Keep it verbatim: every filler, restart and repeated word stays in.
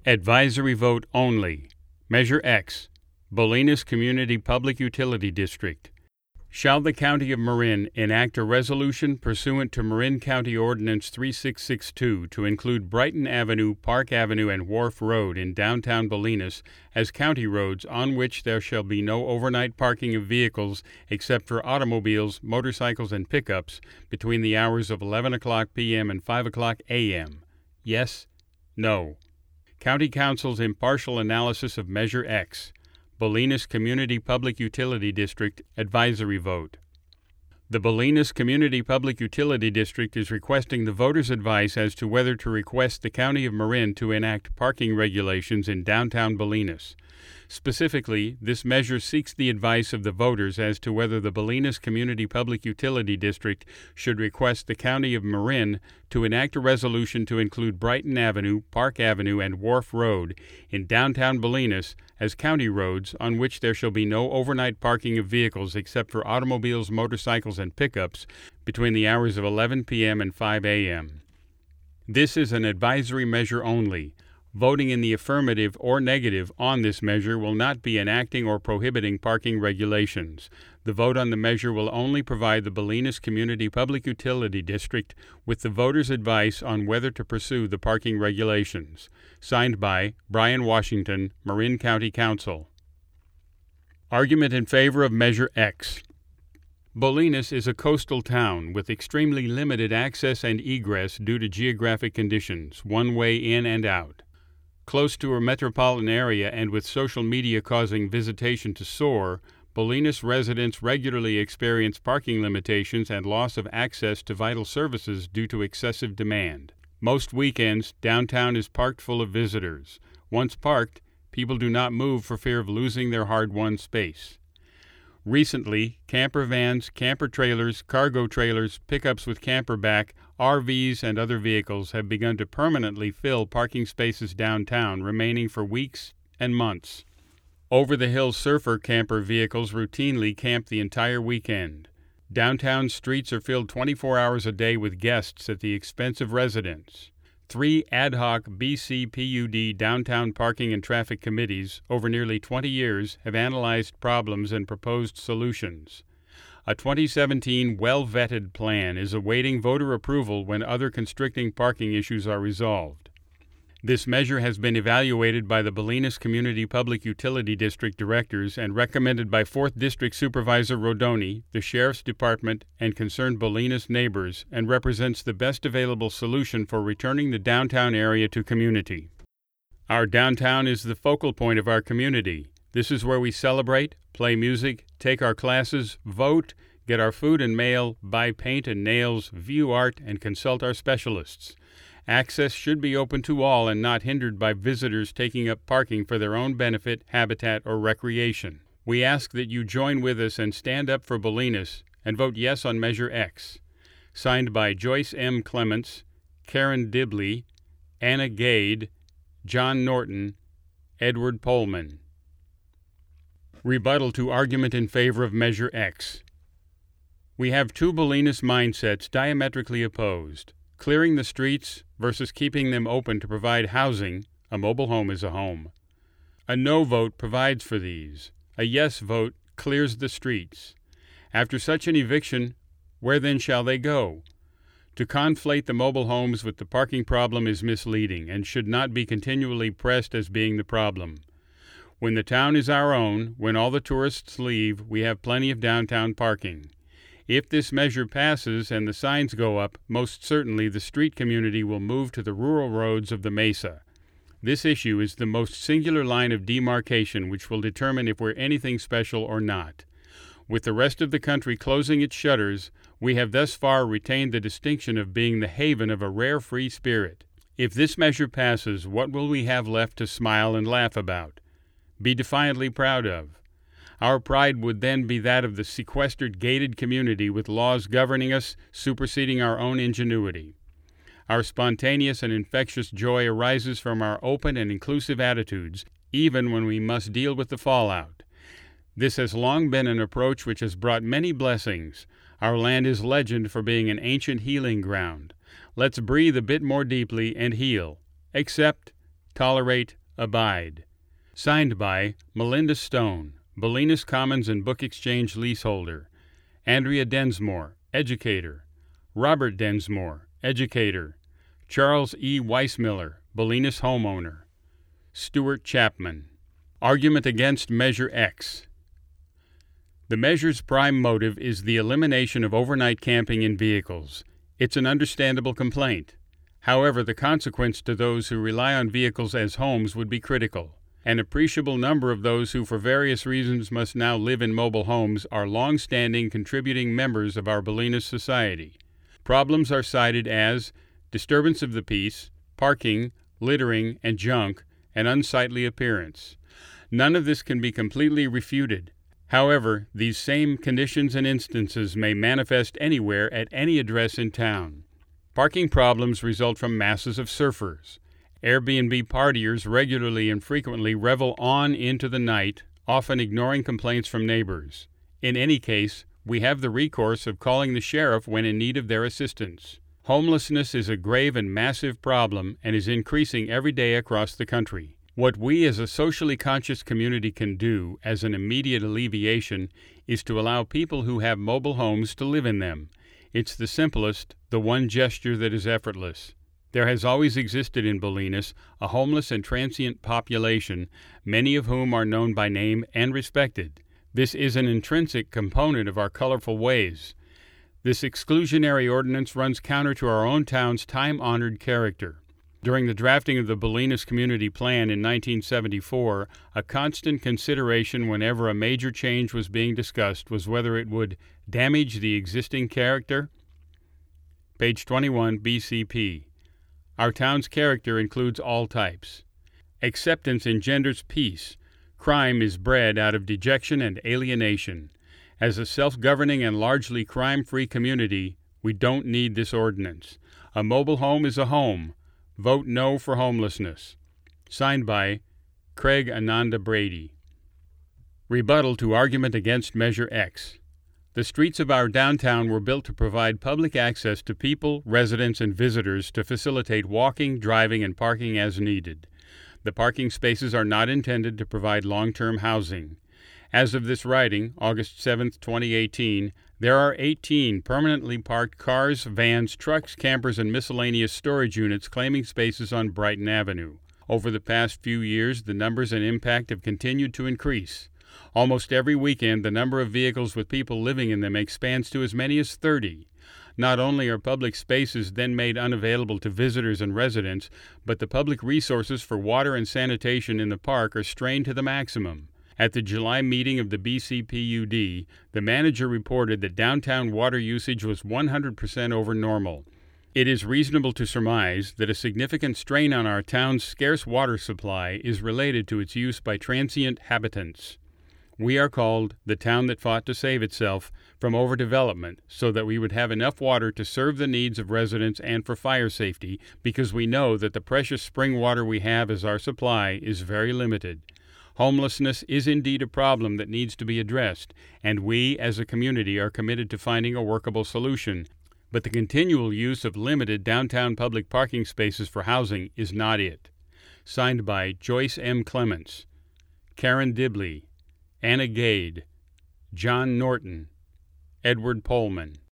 Advisory vote only. Measure X, Bolinas Community Public Utility District. Shall the County of Marin enact a resolution pursuant to Marin County Ordinance thirty-six sixty-two to include Brighton Avenue, Park Avenue, and Wharf Road in downtown Bolinas as county roads on which there shall be no overnight parking of vehicles except for automobiles, motorcycles, and pickups between the hours of eleven o'clock p.m. and five o'clock a.m.? Yes? No? County Council's impartial analysis of Measure X, Bolinas Community Public Utility District advisory vote. The Bolinas Community Public Utility District is requesting the voters' advice as to whether to request the County of Marin to enact parking regulations in downtown Bolinas. Specifically, this measure seeks the advice of the voters as to whether the Bolinas Community Public Utility District should request the County of Marin to enact a resolution to include Brighton Avenue, Park Avenue, and Wharf Road in downtown Bolinas as county roads on which there shall be no overnight parking of vehicles except for automobiles, motorcycles, and pickups between the hours of eleven p.m. and five a.m. This is an advisory measure only. Voting in the affirmative or negative on this measure will not be enacting or prohibiting parking regulations. The vote on the measure will only provide the Bolinas Community Public Utility District with the voters' advice on whether to pursue the parking regulations. Signed by Brian Washington, Marin County Council. Argument in favor of Measure X. Bolinas is a coastal town with extremely limited access and egress due to geographic conditions, one way in and out. Close to a metropolitan area and with social media causing visitation to soar, Bolinas residents regularly experience parking limitations and loss of access to vital services due to excessive demand. Most weekends, downtown is parked full of visitors. Once parked, people do not move for fear of losing their hard-won space. Recently, camper vans, camper trailers, cargo trailers, pickups with camper back, R Vs, and other vehicles have begun to permanently fill parking spaces downtown, remaining for weeks and months. Over-the-hill surfer camper vehicles routinely camp the entire weekend. Downtown streets are filled twenty-four hours a day with guests at the expense of residents. Three ad hoc B C P U D downtown parking and traffic committees over nearly twenty years have analyzed problems and proposed solutions. A twenty seventeen well-vetted plan is awaiting voter approval when other constricting parking issues are resolved. This measure has been evaluated by the Bolinas Community Public Utility District directors and recommended by fourth District Supervisor Rodoni, the Sheriff's Department, and concerned Bolinas neighbors, and represents the best available solution for returning the downtown area to community. Our downtown is the focal point of our community. This is where we celebrate, play music, take our classes, vote, get our food and mail, buy paint and nails, view art, and consult our specialists. Access should be open to all and not hindered by visitors taking up parking for their own benefit, habitat, or recreation. We ask that you join with us and stand up for Bolinas and vote yes on Measure X. Signed by Joyce M. Clements, Karen Dibley, Anna Gade, John Norton, Edward Pohlman. Rebuttal to argument in favor of Measure X. We have two Bolinas mindsets diametrically opposed. Clearing the streets versus keeping them open to provide housing. A mobile home is a home. A no vote provides for these. A yes vote clears the streets. After such an eviction, where then shall they go? To conflate the mobile homes with the parking problem is misleading and should not be continually pressed as being the problem. When the town is our own, when all the tourists leave, we have plenty of downtown parking. If this measure passes and the signs go up, most certainly the street community will move to the rural roads of the Mesa. This issue is the most singular line of demarcation which will determine if we're anything special or not. With the rest of the country closing its shutters, we have thus far retained the distinction of being the haven of a rare free spirit. If this measure passes, what will we have left to smile and laugh about? Be defiantly proud of? Our pride would then be that of the sequestered, gated community with laws governing us, superseding our own ingenuity. Our spontaneous and infectious joy arises from our open and inclusive attitudes, even when we must deal with the fallout. This has long been an approach which has brought many blessings. Our land is legend for being an ancient healing ground. Let's breathe a bit more deeply and heal. Accept, tolerate, abide. Signed by Melinda Stone, Bolinas Commons and Book Exchange leaseholder, Andrea Densmore, educator, Robert Densmore, educator, Charles E. Weissmiller, Bolinas homeowner, Stuart Chapman. Argument against Measure X. The measure's prime motive is the elimination of overnight camping in vehicles. It's an understandable complaint. However, the consequence to those who rely on vehicles as homes would be critical. An appreciable number of those who for various reasons must now live in mobile homes are long-standing contributing members of our Bolinas society. Problems are cited as disturbance of the peace, parking, littering, and junk, and unsightly appearance. None of this can be completely refuted. However, these same conditions and instances may manifest anywhere at any address in town. Parking problems result from masses of surfers. Airbnb partiers regularly and frequently revel on into the night, often ignoring complaints from neighbors. In any case, we have the recourse of calling the sheriff when in need of their assistance. Homelessness is a grave and massive problem and is increasing every day across the country. What we as a socially conscious community can do as an immediate alleviation is to allow people who have mobile homes to live in them. It's the simplest, the one gesture that is effortless. There has always existed in Bolinas a homeless and transient population, many of whom are known by name and respected. This is an intrinsic component of our colorful ways. This exclusionary ordinance runs counter to our own town's time-honored character. During the drafting of the Bolinas Community Plan in nineteen seventy-four, a constant consideration whenever a major change was being discussed was whether it would damage the existing character. Page twenty-one, B C P. Our town's character includes all types. Acceptance engenders peace. Crime is bred out of dejection and alienation. As a self-governing and largely crime-free community, we don't need this ordinance. A mobile home is a home. Vote no for homelessness. Signed by Craig Ananda Brady. Rebuttal to argument against Measure X. The streets of our downtown were built to provide public access to people, residents, and visitors to facilitate walking, driving, and parking as needed. The parking spaces are not intended to provide long-term housing. As of this writing, August seventh, twenty eighteen, there are eighteen permanently parked cars, vans, trucks, campers, and miscellaneous storage units claiming spaces on Brighton Avenue. Over the past few years, the numbers and impact have continued to increase. Almost every weekend, the number of vehicles with people living in them expands to as many as thirty. Not only are public spaces then made unavailable to visitors and residents, but the public resources for water and sanitation in the park are strained to the maximum. At the July meeting of the B C P U D, the manager reported that downtown water usage was one hundred percent over normal. It is reasonable to surmise that a significant strain on our town's scarce water supply is related to its use by transient habitants. We are called the town that fought to save itself from overdevelopment so that we would have enough water to serve the needs of residents and for fire safety, because we know that the precious spring water we have as our supply is very limited. Homelessness is indeed a problem that needs to be addressed, and we as a community are committed to finding a workable solution. But the continual use of limited downtown public parking spaces for housing is not it. Signed by Joyce M. Clements, Karen Dibley, Anna Gade, John Norton, Edward Pohlman.